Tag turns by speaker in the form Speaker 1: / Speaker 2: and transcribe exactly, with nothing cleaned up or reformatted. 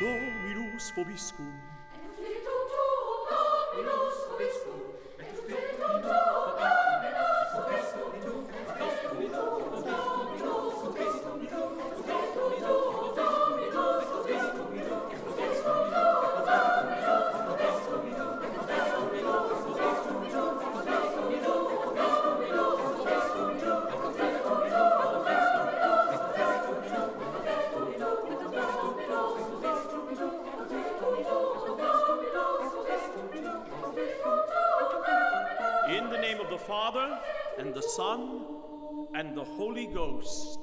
Speaker 1: Dominus vobiscum.
Speaker 2: Et spiritu tuo, Dominus vobiscum. Et spiritu tuo, Dominus vobiscum. Et spiritu tuo, Dominus vobiscum. Et spiritu tuo, Dominus vobiscum. Et spiritu tuo, Dominus vobiscum.
Speaker 1: In the name of the Father, and the Son, and the Holy Ghost.